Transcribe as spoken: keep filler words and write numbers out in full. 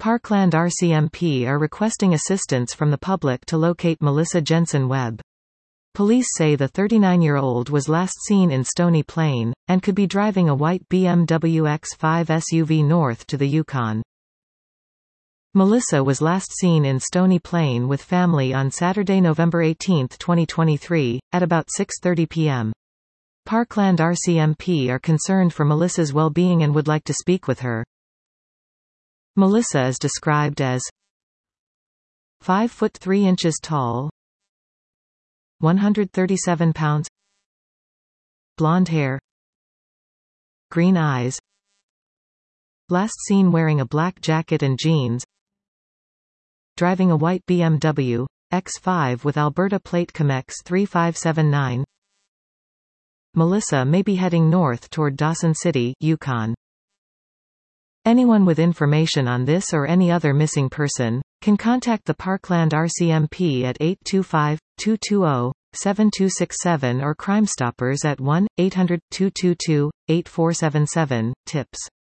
Parkland R C M P are requesting assistance from the public to locate Melissa Jensen Webb. Police say the thirty-nine-year-old was last seen in Stony Plain, and could be driving a white B M W X five S U V north to the Yukon. Melissa was last seen in Stony Plain with family on Saturday, November eighteenth, twenty twenty-three, at about six thirty p m Parkland R C M P are concerned for Melissa's well-being and would like to speak with her. Melissa is described as five foot three inches tall, one hundred thirty-seven pounds, blonde hair, green eyes, last seen wearing a black jacket and jeans, driving a white B M W X five with Alberta plate C M X three five seven nine. Melissa may be heading north toward Dawson City, Yukon. Anyone with information on this or any other missing person can contact the Parkland R C M P at eight two five, two two zero, seven two six seven or Crime Stoppers at one eight hundred, two two two, eight four seven seven. Tips